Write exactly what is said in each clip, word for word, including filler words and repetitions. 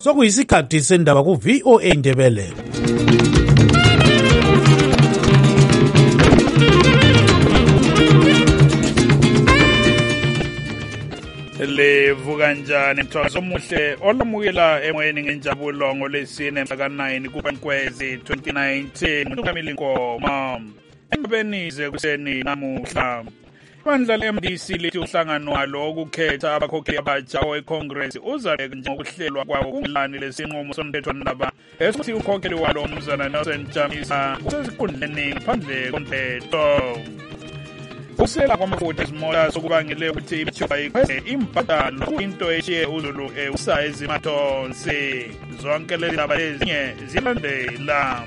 Sokuyisikhathi sendaba ku V O A Ndebele. Levuka njani mthwazo omuhle olamukela emoyeni ngenjabulo ngolesine mhla ka nine kuNkwezi twenty nineteen uNkamili Nkoma engibenize kuseni namuhla. Ibandla le-M D C lithi uhlangano walo ukukhetha abakhokheli abatsha we-Congress uzabeka njengokuhlelwa kwawo kungelani lesinqumo somthethwandaba esithi ukhokheli walo umzana Nelson Chamisa usesikhundleni ngaphandle komthetho. Ukusela kwamafutha ezimoto sokubangele ukuthi imithuba ikhweze imbadalo kuyinto eshiye uZulu ewusa ezimathonsi. Zonke lezi ndaba ezinye zilandela.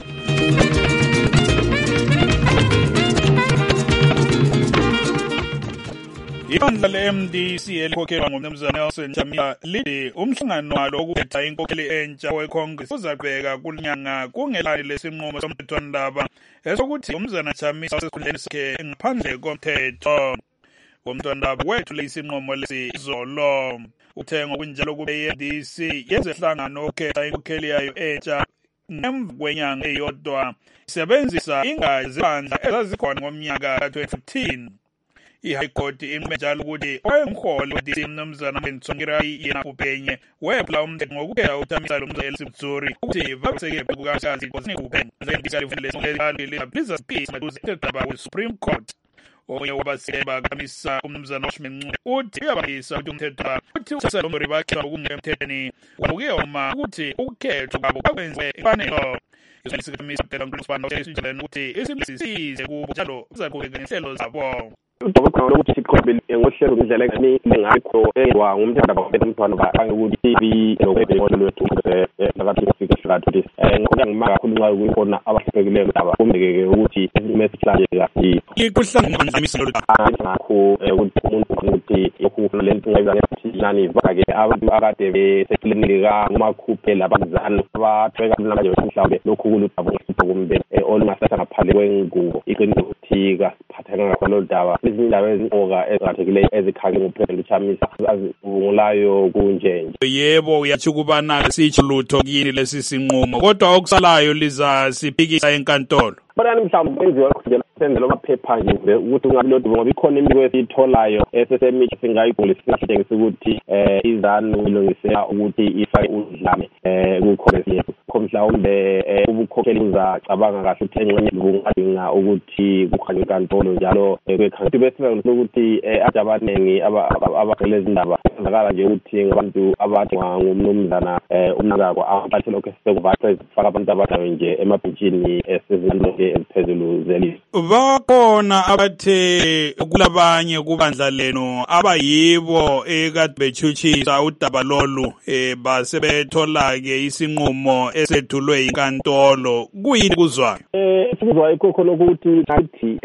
Ibandla le-M D C elikhokhelwa ngumnumzana Nelson Chamisa lithi umhlangano walo ukukhetha inkokheli entsha we-Congress uzabheka kunyanga kungelani lesinqumo somthethwandaba esokuthi umnumzana Chamisa usesikhundleni sakhe ngaphandle komthetho. Umthethwandaba wethule isinqumo lesizolo uthe ngokunjalo kube i-M D C yenze ihlangano ukukhetha inkokheli yayo entsha ngemva kwenyanga eyodwa isebenzisa ingazibandla ezazikhona ngomnyaka ka twenty fifteen. I-High Court inqume njalo ukuthi owayengumholi we-D C mnumzana Tsvangirai yena upenye wephula umthetho ngokukhetha uChamisa lo mzala Elsie Mtsuri ukuthi vakuseke kukaHlazi Nkosini Kuphela njengesali futhi Business Peace maduze edaba we-Supreme Court. Omunye wabaseke bakamisa umnumzana Washington uthi uyabangisa ukuthi umthetho uthi uChamisa lo mzala bakhethwa ngokungemthethweni wabuke uma ukuthi ukukhetho kwabo kwakwenziwe ifanelo. Isikhulumisi uDela Nkulunkulu uSibanda ukuthi isimisize kubo njalo uzaqhubeka ngenhlelo zabo. Udokotela ukuthi siqhubele ngohlelo ngendlela engani ngakho ekwa ngumthanda babemthwana bangukuthi bi lokubona lwethu lakathi kufika hlathu eh ngokuya ngimanga kakhulu nxa kuyikona abahlekileyo laba kumeke ukuthi message lanje kathi ikuhlangana ngamisa lo ngakho ukuthi umuntu ukuthi lokufuna lento ngayiza ngethi nani vake abantu akade beseklinika ngomakhuphe labazana abathweka manje mhlawumbe lokhu kulutho kumbe olungasatha ngaphandle kwengubo iqiniso ukuthi kasiphathana ngakho daba izindaba ezinqoka eziqhathekile ezikhake ngoPresident Chamisa azivungulayo kunjenje. Yebo uyathi kubana sitsho lutho kini lesi sinqumo kodwa okusalayo liza siphikisa enkantolo. Bani mhlawumbe kwenziwa nje senzelo amaphepha nje ukuthi ungabi lodumo ngoba ikhona imiko esitholayo esesemithi singayigulisa singashengisa ukuthi eh izanu ilungisela ukuthi ifake udlame eh kuCongress yethu mhlawumbe ubukhokheli uzacabanga kahle ukuthi engxenye bungadinga ukuthi kukhanye inkantolo njalo kwekhanti bese ukuthi ajabanengi abagcwele izindaba ngakala nje ukuthi ngabantu abathi ngumnumzana umnakakwa abathi lokho sekuvathe faka abantu abadayo nje emabhijini esezindlo eziphezulu zelizwe. Bakhona abathe kulabanye kubandla leno abayibo ekade bechuchisa udaba lolu eh basebethola ke isinqumo esethulwe inkantolo kuyini kuzwayo eh sikuzwayo khona ukuthi nathi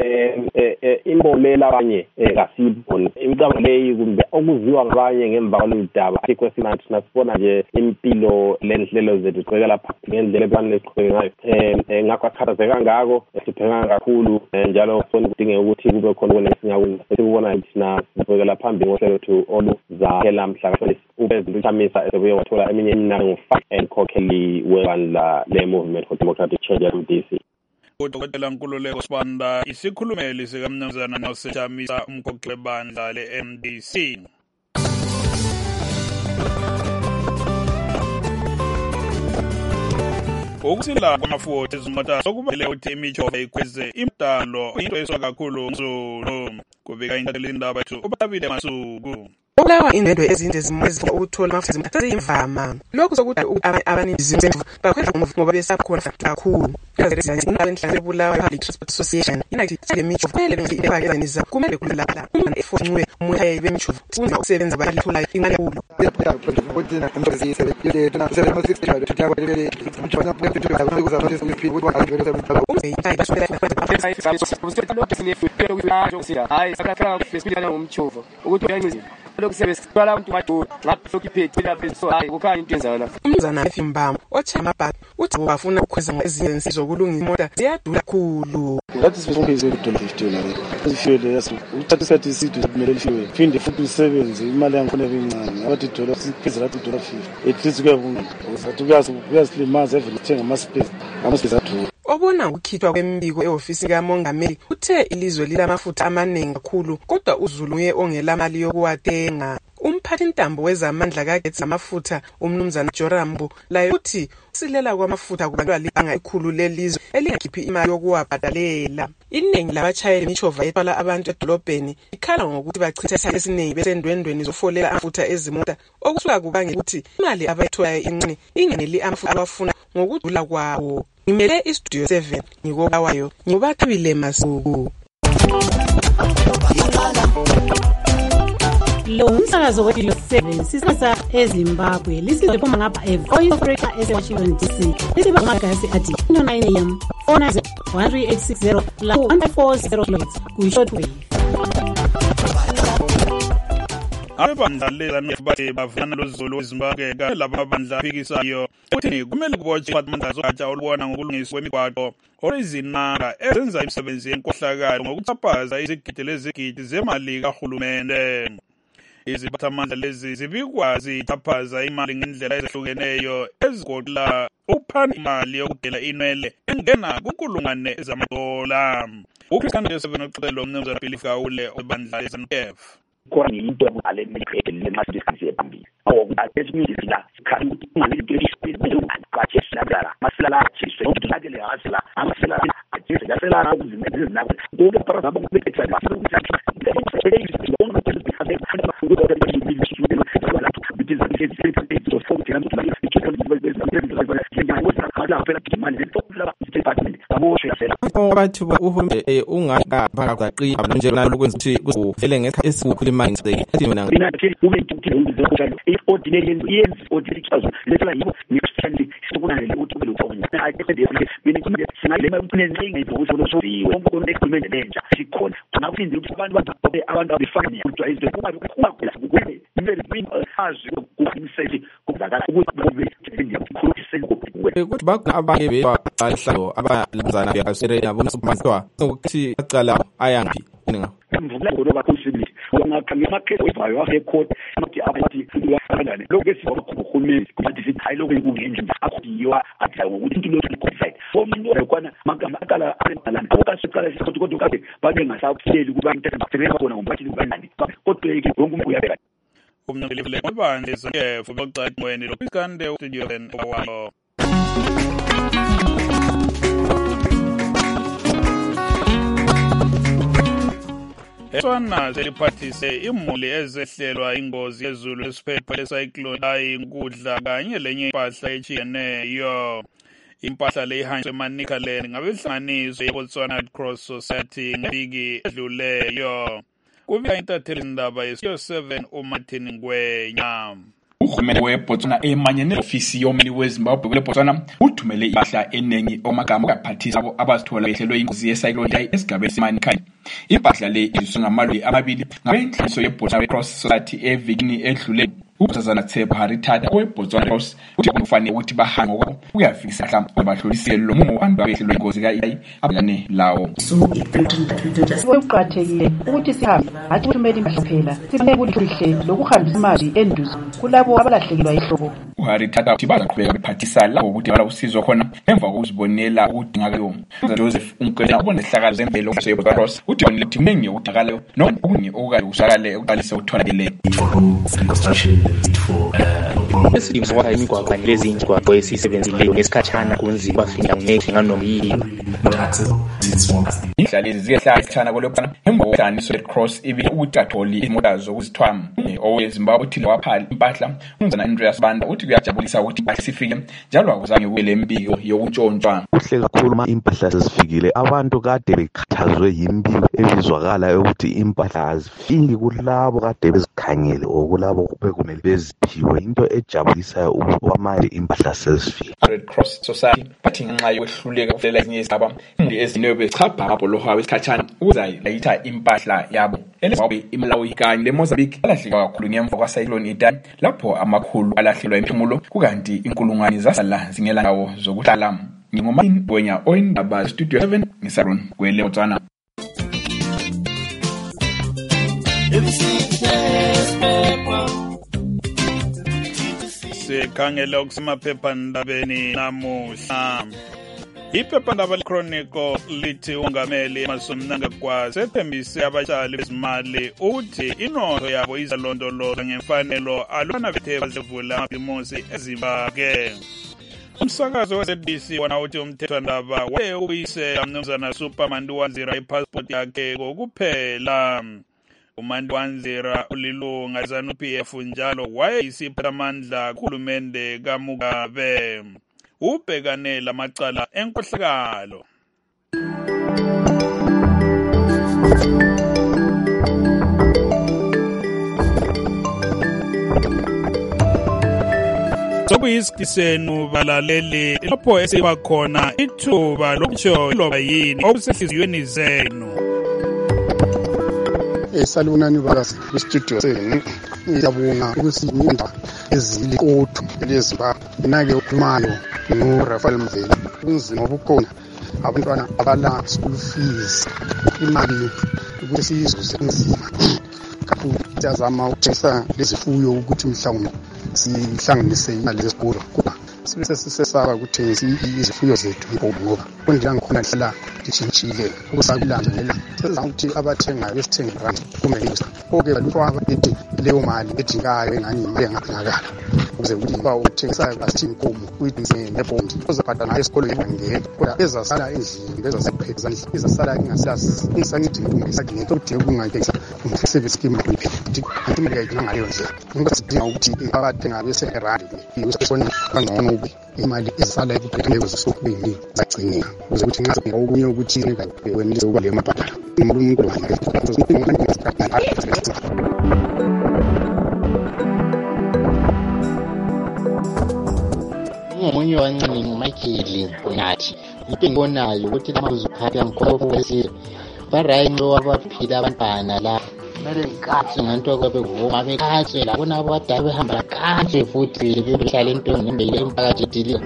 eh imbolela abanye kasiboni imicabo leyi kumbe okuziwa ngabanye ngemva kwaludaba ikwesinathi nasibona nje impilo lenhlelo zethu siqhubekela phakathi ngendlela ebani lesiqhubeke ngayo eh ngakho akhathazeka kangako sibheka kakhulu njalo sifuna ukudinga ukuthi kube khona kunesingaku sikubona thina siqhubekela phambili ngohlelo lwethu oluzakhela mhla ka uPresident Chamisa esebuye wathola eminye iminyango ngo-five enkhokheli webandla le-Movement for Democratic Change M D C. Udokotela Nkululeko Sibanda isikhulumeli sikamnumzana Nelson Chamisa umkhokheli webandla le-M D C. Ukusila kwamafutha ezimota sokubele uthi imijovo ikhweze imdalo into eswa kakhulu nzulu kubika indlela indaba ethu ubabile masuku. Ukulawa indwendwe ezinde zimezifuna ukuthola amafutha sezimvama. Lokhu sokuthi abaningi zimsenvu bakhwela ngoba besakhona kakhulu. Inhlangano ebulawa Public Transport Association inathi le mijovo kumele bengifake ezaniza kumele kulapha uma efonwe umuntu bemijovo kunza ukusebenza bayithola imali enkulu. Kodwa imjovo zisebenzile tuna seven six three tutya kwelele imjovo naphethu akuza ukuthi siphile ukuthi akuvele umsebenzi basubela hayi sakafika ngomjovo ukuthi uyayimizini lokhu sebesitwala umuntu maduru lapho iphethe lapho so hayi kukhanya into enzala umzana efimbamo othi amabhati uthi bafuna ukukhweza ezinye insizwa zokulungisa imoto ziyadula kakhulu ngathi sifike dollar fifty la sifike yaso uthatha isikhathi eside kumele lifiwe phinde futhi usebenze imali yangikhona ebincane abathi dollar siphezulu athi dollar fifty at least kuyavuma usathi kuyazi kuyasilimaza evele uthenga ama-space ama-space aduru. Obona ukukhithwa kwembiko eofisi kaMongameli uthe ilizwe lilamafutha amaningi kakhulu kodwa uZulu uye ongela mali yokuwatenga. Umphathi intambo wezamandla kagetsi amafutha umnumzana Jorambo laye uthi silela kwamafutha kubantu libanga ikhulu lelizwe elingakhiphi imali yokuwabhadalela. Iningi labachayeli michova ethwala abantu edolobheni ikhala ngokuthi bachitha isikhathi esiningi besendwendweni zofolela amafutha ezimota okusuka kubange ukuthi imali abayitholayo incane ingeneli amafutha abafuna ngokudula kwawo. Ngimele istudio seven ngikobawayo ngobathabile Masuku. Lo umsakazo westudio seven sisasa eZimbabwe lisizwe phuma ngapha eVoice of Africa eWashington D C lisiba ngagasi athi nine a m four nine zero one three eight six zero la one four zero kilohertz ku shortwave. Abandla lezana bathi bavana loZulu eZimbabwe ka laba bandla phikisayo uthi kumele kubotshwe amandla zogatsha olubona ngokulungiswa kwemigwaqo orizinanga ezenza imisebenzi yenkohlakalo ngokuthapaza izigidi lezigidi zemali kahulumende. Iziphathamandla lezi zibikwazi ithapaza imali ngendlela ezihlukeneyo ezigoqela uphana imali yokudela inwele engena kunkulungwane zamadola. uChristian seven uxelo umnumzana Philip Gaule obandla leZanF. Kora into ngale medical le masidiskisi ephambili awukuthi esimizila sikhali ukuthi ngale legislation bezongakathi silandala masela thiswe ukuthi le hasela amasela athi yasela ukuzimeza izinako konke para zabo kubethe bafuna ukuthi abathi uhulumeni ungakaqaqi nje lana lokwenza ukuthi kuvele ngesikhathi esikhuluma ngiceke athi mina kube ukuthi ngizokutshela i-ordinary yenzi ordinary chazo letha yibo ngikusithandi sokunale ukuthi ube lokufona ayekho mina kumele singalema kunencinga izokusho losofiwe wonke umuntu ekhulumene lenja sikhona ngakuphinde ukuthi abantu babe abantu abefana ukuthi izinto kuba kuba kube imele azi ukuqinisekisa ukuzakala ukuthi kube ndiyakhulumisa ukuthi bakhona abake bebahlalo abalenzana yakasere yabo msubhanzwa ukuthi aqala ayambi ninga mvula ngoba kusibili ngakhange makhetho evayo asecourt amathi abathi uyafanana lokho esizokhuluma kuthi sithi hayi lokho kungenje akuyiwa athi ukuthi into lokho iconside fomuntu rekwana magama akala arentalana okasiqala sithi kodwa kade babe ngasapheli kuba into bakuthenga khona ngobathi kubanani kodwa yeke wonke umuntu uyabeka umnqilile ngobande zonke boqaqweni lokukande ustudio seven owayo. Eswana zeliphathise imuli ezehlelwa ingozi yezulu esiphepho lecyclone ayinkudla kanye lenye impahla etshiyeneyo. Impahla le ihanjwe eManicaland ngabehlanganiso yeBotswana Red Cross Society ngeviki edluleyo. Kuvika intatheli indaba yestudio seven uMartin Ngwenya. Uhulumeni weBotswana emanyene ofisi yomeli weZimbabwe kule Botswana uthumele impahla enengi omagama kaphathisa abo abasithola behlelwe ingozi yecyclone esigabeni seManicaland. Impahla le iziswa ngamalwi amabili ngabenhliso yeBotswana Red Cross Society evikini edlule. Ubuzazana Tshepo Haritata weBotswana Cross uthi kufanele ukuthi bahambe ngokwabo uyafikisa mhlawumbe abahlolisele lo mungu abantu abehlelwe ingozi kayi abane lawo. Ukuqathekile ukuthi sihambe athi uthumela impahla phela sifanele ukuthi lihle lokuhambisa imali enduzo kulabo abalahlekelwa ihlobo. uHaritata uthi bazaqhubeka bephathisa labo ukuthi bala usizo khona emva kokuzibonela ukudinga kwayo. Joseph Umqela ubone ihlakalo zemvelo kuseBotswana Cross uthi bonile ukuthi mnengi ukudakalayo noma okunye okade usakale uqalise ukutholakele esidingo wakha imigwaqo lezi imigwaqo esisebenzileyo ngesikhatshana kunzima bafika ngeke noma yini indlela lezi ziyehlala kolobana emva kokuhlanganiswa Red Cross ibile ukuthi atholi imota zokuzithwama oweZimbabwe uthi waphala impahla umzana Andreas Banda uthi kuyajabulisa ukuthi impahla sifike njalo akuzange kube lembiko yokuntshontshwa. Kuhle kakhulu ma impahla sesifikile abantu kade bekhathazwe yimbiko ebizwakala ukuthi impahla azifiki kulabo kade bezikhangele okulabo bekumele beziphiwe into okujabulisayo ukuthi manje impahla sezifika. Red Cross Society bathi ngenxa yokwehluleka ukuhlela ezinye izigaba imali ezine bechabha amabholoho wesikhatshana ukuze ayitha impahla yabo. Elizwe iMalawi kanye leMozambique alahleka kakhulu ngemva kwacyclone Idai lapho amakhulu alahlelwa imphumulo kukanti inkulungwane zasala zingela ndawo zokuhlala. Ngingomani Bwenya oyindaba Studio seven ngisaron kwele Botswana. Sikhangela kusemaphephandabeni namuhla. Iphephandaba leChronicle lithi uNgameli Masomnanga Gwasa ethembise abatshali bezimali uthi inotho yabo izalondoloza ngemfanelo alwana betheba zevula amabhizimusi eZimbabwe. Umsakazo we-S A B C wona uthi umthethwandaba waye uyise uMnumzana Superman Nduwanzira ipassport yakhe kokuphela. uMandiwanzira ulilunga ZANU-P F njalo wayeyisiphathamandla kuhulumende kaMugabe. Ubhekane lamacala enkohlakalo. Sokuyisikisenu balaleli lapho esiba khona ithuba lokutsho loba yini obusehliziyweni zenu. Esalunani bakazi kwistudio senu ngiyabonga ukusininda ezilikodu leZimbabwe inake ukhumayo noRafael Mveli kunzima obukhona abantwana abala school fees imali ukuthi siyizuze kunzima kakhulu siyazama ukuthesa lezifuyo ukuthi mhlawumbe sihlanganise imali zesikolo kuba sisesaba ukuthengisa izifuyo zethu ngoba kundlela ngikhona hlala ditshintshile ukusakulandelela sezama ukuthi abathengayo besithenga rand kumele oke balutho abathi leyo mali edingayo engani imali engaphinakala ukuze ukuthi ba uthengisayo basithi inkomo uyidinse nebond uzabhadala ngayo esikolweni ngeke kodwa ezasala endlini bezasephezani izasala ingasasi insanidi intombi sakhe ukuthi kungayekisa umsebenzi scheme kuphela kanti imali yayidinga ngaleyo ndlela ngokusidinga ukuthi abathengayo bese rand usesona kangcono ube imali ezasala ekuphekele kwezosukwini zagcineka ukuze ukuthi nxa okunye ukuthi wenelise ukuba le mabhadala umuntu wami ngomunye wancini Michael Bonathi into engibonayo ukuthi lamazukhathi angikhofu wesizwe barayinto abaphila abantwana la mele ngikhathi nganto kwabe kuvuma bekhathi la bona abadala behamba kahle futhi behlala entongeni ngeke umphakathi diliyo.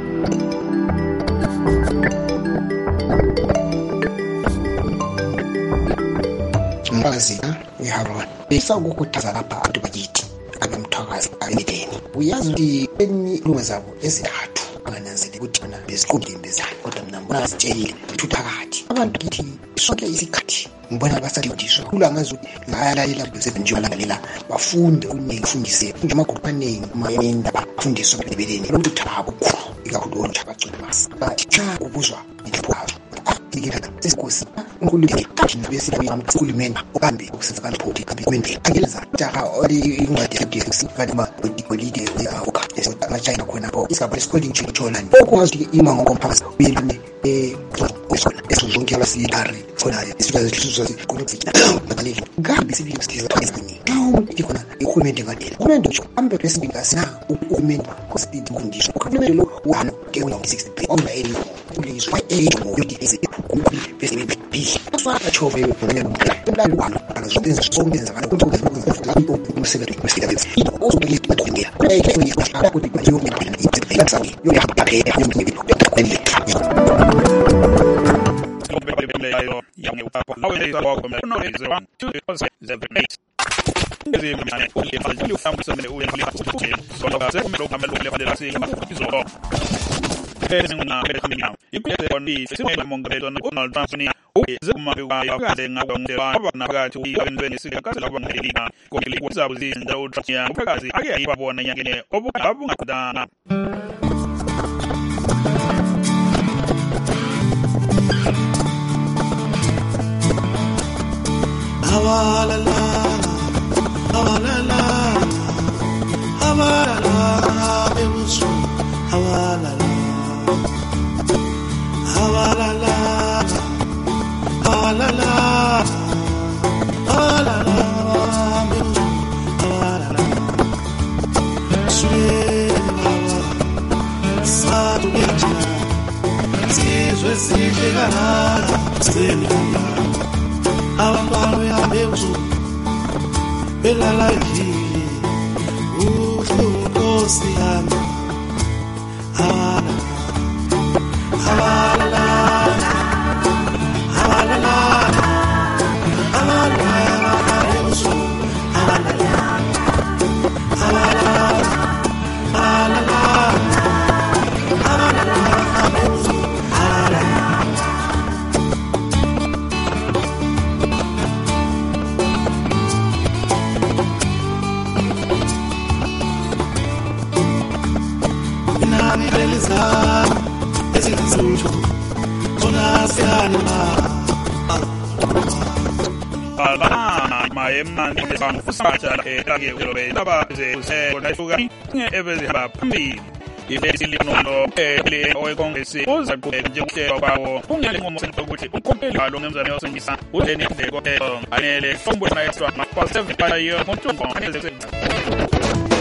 Mbazi uyaron besa ukukhuthaza lapha abantu bakithi abamthwakazi abemideni uyazi ukuthi eni lunga zabo ezintathu angananzeli ukuthi bona besiqonde bezani kodwa mina ngibona sitshele thuthakathi abantu kithi sonke isikhathi ngibona basadindiswa kula ngazo ngayalayela besebenziwa langalela bafunde uningi fundise nje amagroup aningi mayenda bafundiswa bebeleni lo muntu thabo ikakhulu lo thakagcina basi bathi cha ubuzwa ngipho ikela sesikosi unkulunkulu kathi besifuna amkhulumeni okambi ukusenzakala photi kambi kwendlela angeleza jaha oli ingadi yedisi kanti ma ikolide yaoka esota machina khona bo isaba lesikole nje tholani okwazi ima ngokomphakathi uyelune eh usona esizonke abasiyari khona isizwe isizwe kunokuthina bakaleli kambi sibili sithiza esini down ikhona ikhulumende ngadela kuna ndocho ambe president asina ukhulumende kusidi condition ukhulumende lo wano ke una sixty on the area kulizwe eh yodi bese bibi afaka chove ngene umntwana walo akazobenza sonke ngenzakala ukuthi ukuthi umsebenzi wesisebenzi uzobili madongela eh ke ngiyaqala ukuthi bayo ngempela izenza yo yahamba ke yomnye kwendle yo yange upapa awe izwa kwa mna no zero one two seven eight ngezi manje uli manje ufamu semene uye ngili ukuthi sona se kumelo kamelo le fadela singa izolo ngina bekhona ikuyeze koni simele mongabelo na Donald Trump ni uze kumabe ya kaze ngakwenze abana phakathi uyakwenze isikhathi labo ngelina kokile kuzabu zinda utrafiya phakathi ake ayibabona nyangene obungakudana awala la awala la awala la bebusu awala la awala la awala la awala la bebusu awala la sweet abantu bethina sizwe sihle kalala senala abantwana behambe ebusuku belala endlini uhle unkosi yami abalala abalala abalala abalala ebusuku abalala abalala abalala Alana mayemnandi besangufusatha elake ulobe laba ze konayfuka ebezihamba phambili ifesilinono ele owekongresi uzaqhubeka njengohlelo kwawo kungele nqumo ukuthi ukhompeli lo mnumzane osengisa udeni indleko anele sombona extra ma positive by year ngomuntu anele